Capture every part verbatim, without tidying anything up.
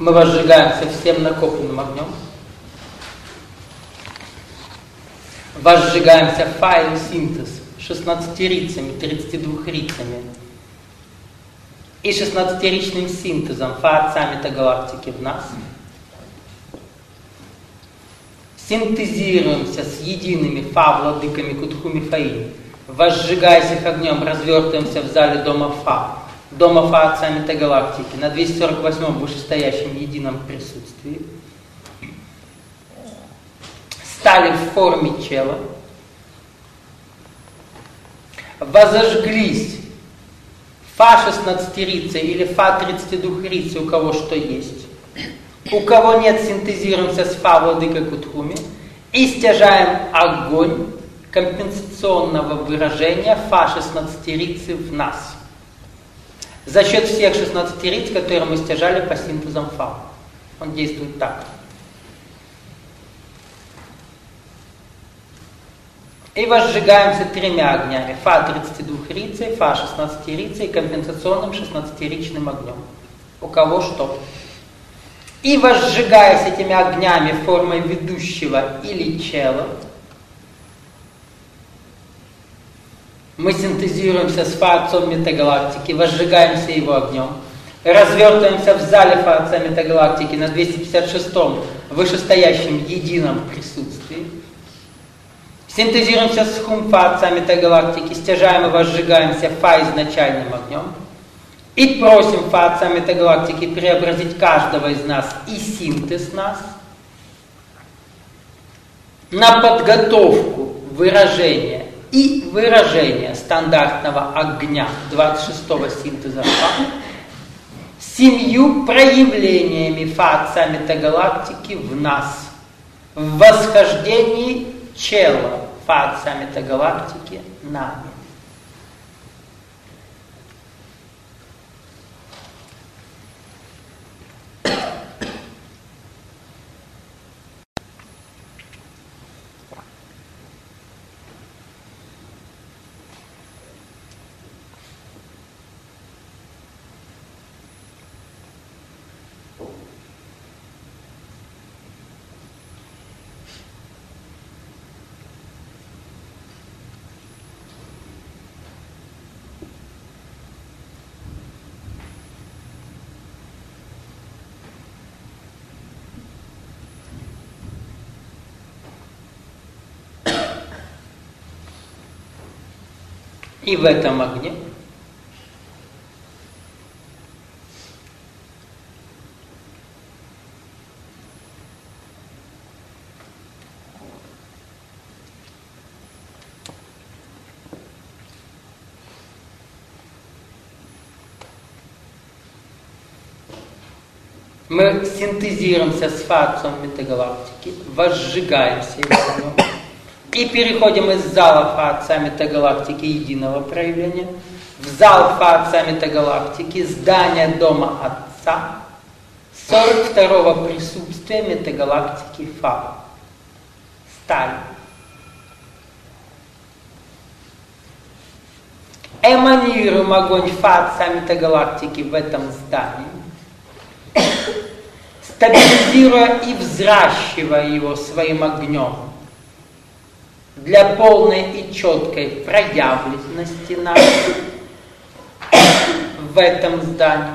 Мы возжигаемся всем накопленным огнем. Возжигаемся файл-синтез шестнадцатирицами, тридцатидвухрицами и шестнадцатиричным синтезом фа-отца метагалактики в нас. Синтезируемся с едиными фа-владыками Кутху-Мифаим. Возжигаясь их огнем, развертываемся в зале дома Фа, дома Фа-отца метагалактики, на двести сорок восьмом вышестоящем едином присутствии. Стали в форме чела, возожглись фа-шестнадцатирицы или фа-тридцатидвухрицы, у кого что есть. У кого нет, синтезируемся с фа-владыкой Кутхуми и стяжаем огонь компенсационного выражения фа-шестнадцатирицы в нас. За счет всех шестнадцатириц, которые мы стяжали по синтезам фа. Он действует так. И возжигаемся тремя огнями. Фа-тридцатидвухрицей, фа-шестнадцатирицей и компенсационным шестнадцатиричным огнем. У кого что. И возжигаясь этими огнями формой ведущего или чела, мы синтезируемся с фа-отцом метагалактики, возжигаемся его огнем, развертываемся в зале фа-отца метагалактики на двести пятьдесят шестом вышестоящем едином присутствии, синтезируемся с хум фа-отца метагалактики, стяжаем и возжигаемся фа-изначальным огнем, и просим фа-отца метагалактики преобразить каждого из нас и синтез нас на подготовку выражения и выражение стандартного огня двадцать шестого синтеза Фа семью проявлениями фа-отца метагалактики в нас, в восхождении чела фа-отца метагалактики нами. И в этом огне мы синтезируемся с фа-отцом метагалактики, возжигаемся его и переходим из зала фа-отца метагалактики единого проявления в зал фа-отца метагалактики, здание дома Отца, сорок второго присутствия метагалактики Фа. Стали. Эманируем огонь фа-отца метагалактики в этом здании, стабилизируя и взращивая его своим огнем для полной и четкой проявленности нас в этом здании.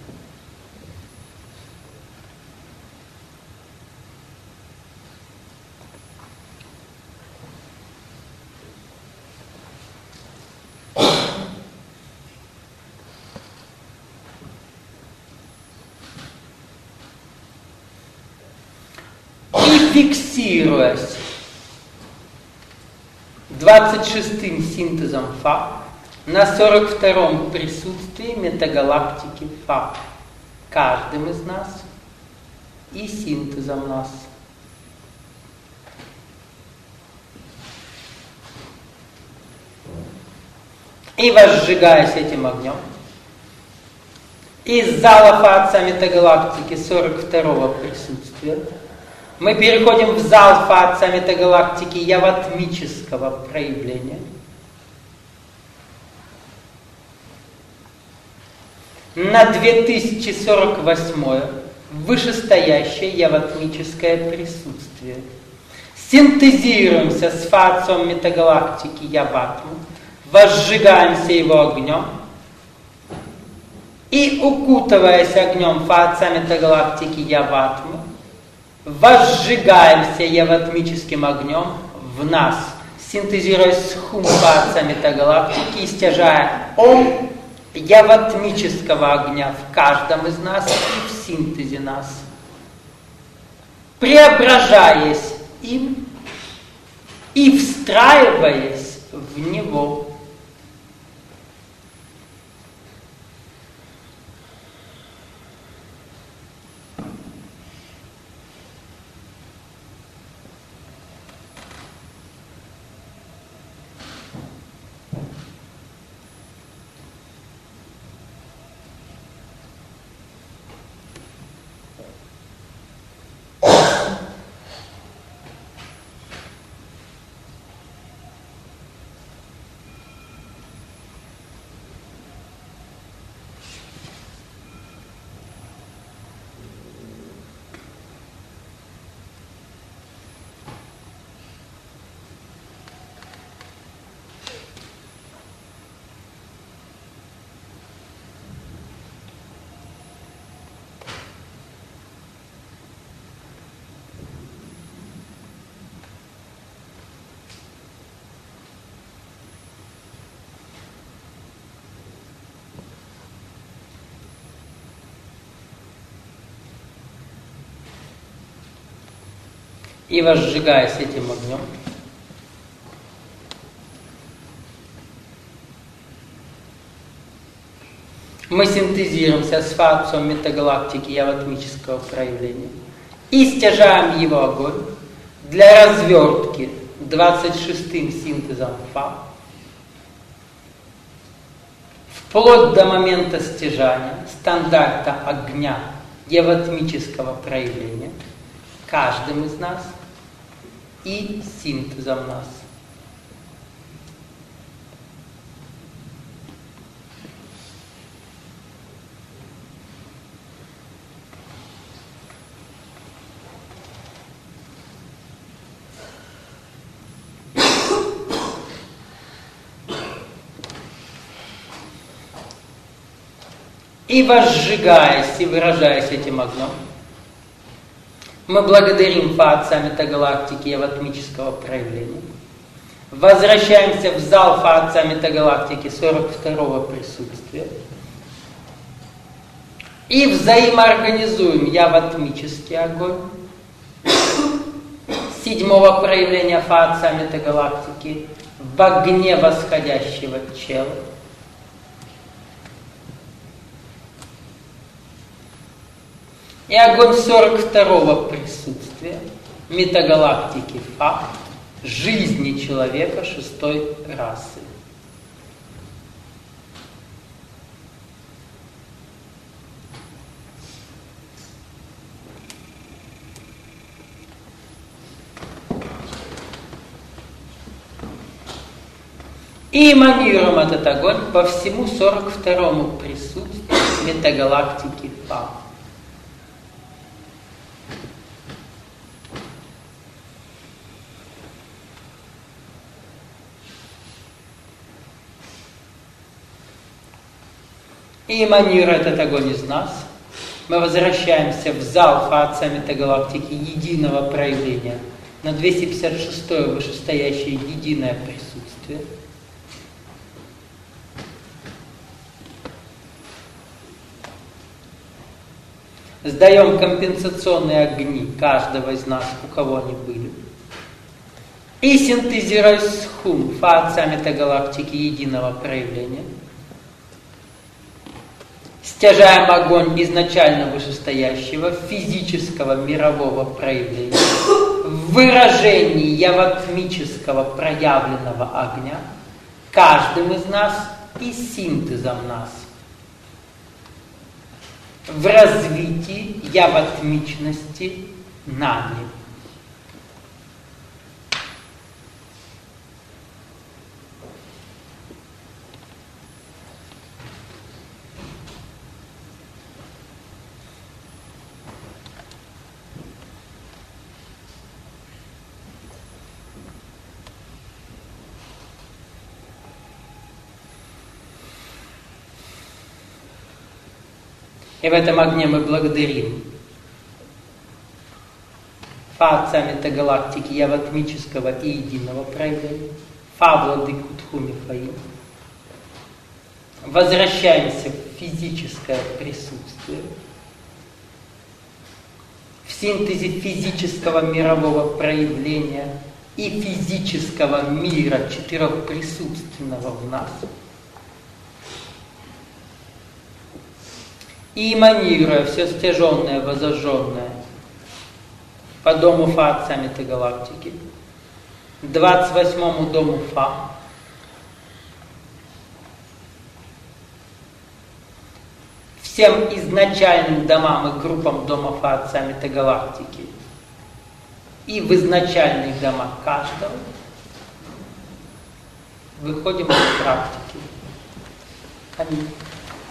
И фиксируясь двадцать шестым синтезом Фа на сорок втором присутствии метагалактики Фа, каждым из нас и синтезом нас. И возжигаясь этим огнем, из зала Фа-отца метагалактики сорок второго присутствия мы переходим в зал Фа-отца метагалактики яватмического проявления. На две тысячи сорок восьмое вышестоящее яватмическое присутствие. Синтезируемся с фацием метагалактики Яватмы, возжигаемся его огнем, и, укутываясь огнем фация метагалактики Яватмы, возжигаемся яватмическим огнем в нас, синтезируясь с хум фация метагалактики, истяжая ом яватмического огня в каждом из нас и в синтезе нас, преображаясь им и встраиваясь в него. И возжигаясь этим огнем, мы синтезируемся с фацией метагалактики яватмического проявления и стяжаем его огонь для развертки двадцать шестым синтезом Фа, вплоть до момента стяжания стандарта огня яватмического проявления каждым из нас и синтезом нас. И возжигаясь и выражаясь этим огнем, мы благодарим фация метагалактики яватмического проявления, возвращаемся в зал фация метагалактики сорок второго присутствия и взаимоорганизуем яватмический огонь седьмого проявления фация метагалактики в огне восходящего чела. И огонь сорок второго присутствия метагалактики Фа, жизни человека шестой расы. И эманируем этот огонь по всему сорок второму присутствию метагалактики Фа. И эманируя этот огонь из нас, мы возвращаемся в зал фация метагалактики единого проявления на двести пятьдесят шестое вышестоящее единое присутствие. Сдаем компенсационные огни каждого из нас, у кого они были. И синтезируя с хум фация метагалактики единого проявления, стяжаем огонь изначально вышестоящего физического мирового проявления в выражении яватмического проявленного огня каждым из нас и синтезом нас в развитии яватмичности нами. И в этом огне мы благодарим Фа Отца Метагалактики, яватмического и единого проявления, Фа Владыку Тхуми Фаим. Возвращаемся в физическое присутствие, в синтезе физического мирового проявления и физического мира четырехприсутственного в нас. И эманируя все стяженное, возожженное по дому Фа Отца Метагалактики, двадцать восьмому дому Фа, всем изначальным домам и группам дома Фа Отца Метагалактики и в изначальных домах каждого выходим из практики. Аминь.